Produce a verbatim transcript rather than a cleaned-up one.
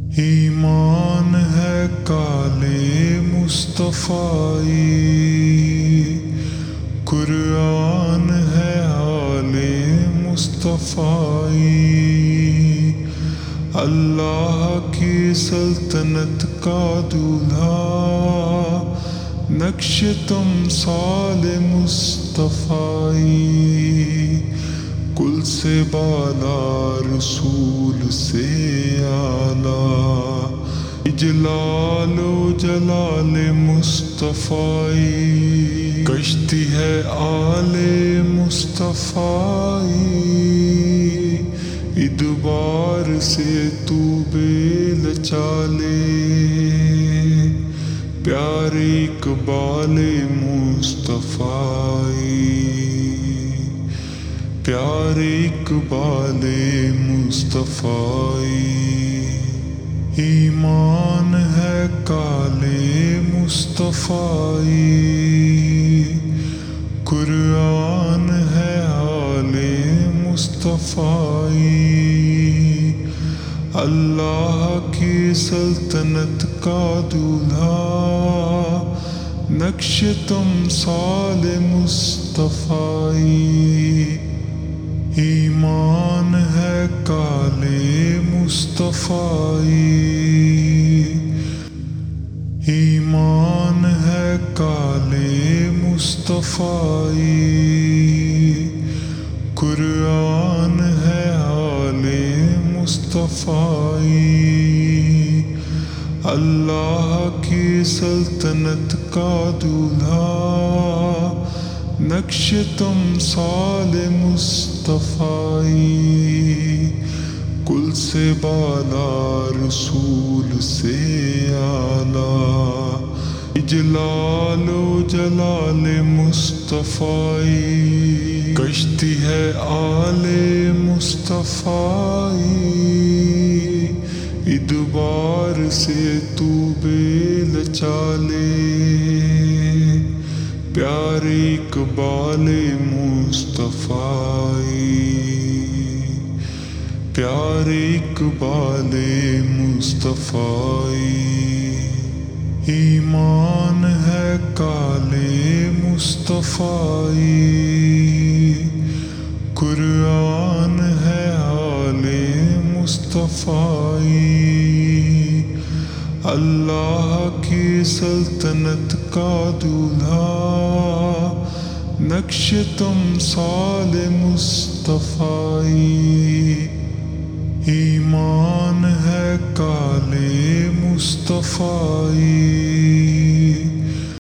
ایمان ہے کالے مصطفائی، قرآن ہے حال مصطفائی، اللہ کی سلطنت کا دولہا، نقش تمثال مصطفائی، کل سے بالا رسول سے اعلیٰ، اجلال و جلال مصطفائی، کشتی ہے آل مصطفائی، ادبار سے تو بے لچالے، پیارے اقبال مصطفائی، پیارے اقبال مصطفائی، ایمان ہے کالے مصطفائی، قرآن ہے حال مصطفائی، اللہ کی سلطنت کا دولہا، نقش تمثال مصطفائی، ایمان ہے کالے مصطفائی، ایمان ہے کالے مصطفائی، قرآن ہے حال مصطفائی، اللہ کی سلطنت کا دولہا، نقش تمثال مصطفائی، کل سے بالا رسول سے اعلیٰ، اجلال و جلال مصطفائی، کشتی ہے آل مصطفائی، ادبار سے تو بے لچالے، پیارے اقبال مصطفائی، پیارے اقبال مصطفائی، ایمان ہے کالے مصطفائی، قرآن ہے حال مصطفائی، اللہ کی سلطنت کا دولہا، نقش تمثال مصطفائی، ایمان ہے کالے مصطفائی،